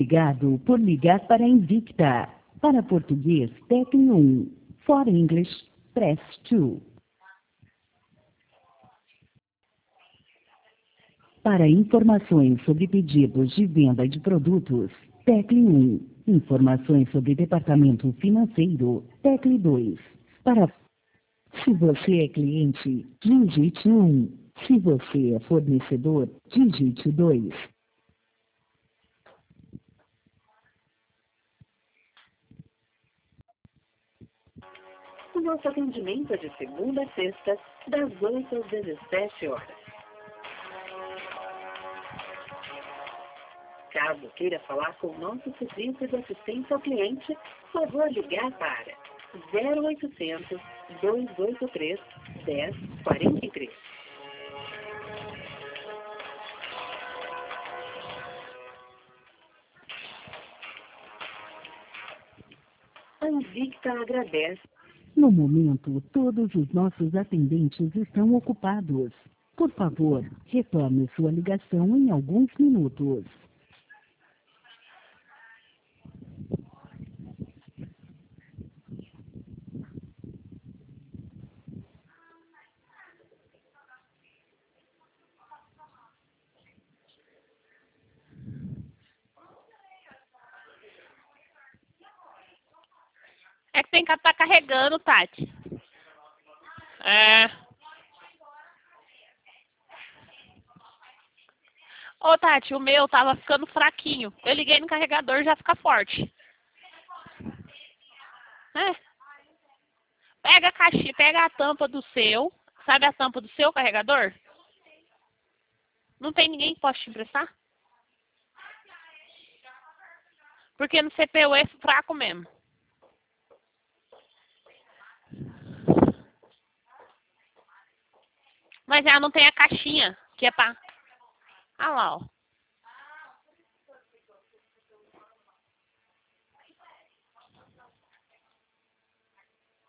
Obrigado por ligar para a Invicta. Para português, tecle 1. For English, press 2. Para informações sobre pedidos de venda de produtos, tecle 1. Informações sobre departamento financeiro, tecle 2. Se você é cliente, digite 1. Se você é fornecedor, digite 2. O nosso atendimento é de segunda a sexta, das 8 às 17 horas. Caso queira falar com o nosso serviço de assistência ao cliente, favor ligar para 0800 283 1043. A Invicta agradece. No momento, todos os nossos atendentes estão ocupados. Por favor, retorne sua ligação em alguns minutos. É que tem que estar carregando, Tati. É. Ô, Tati, o meu tava ficando fraquinho. Eu liguei no carregador e já fica forte. É. Pega a caixinha, pega a tampa do seu. Sabe a tampa do seu carregador? Não tem ninguém que possa te emprestar? Porque no CPU é fraco mesmo. Mas ela não tem a caixinha, que é pra... Ah lá, ó.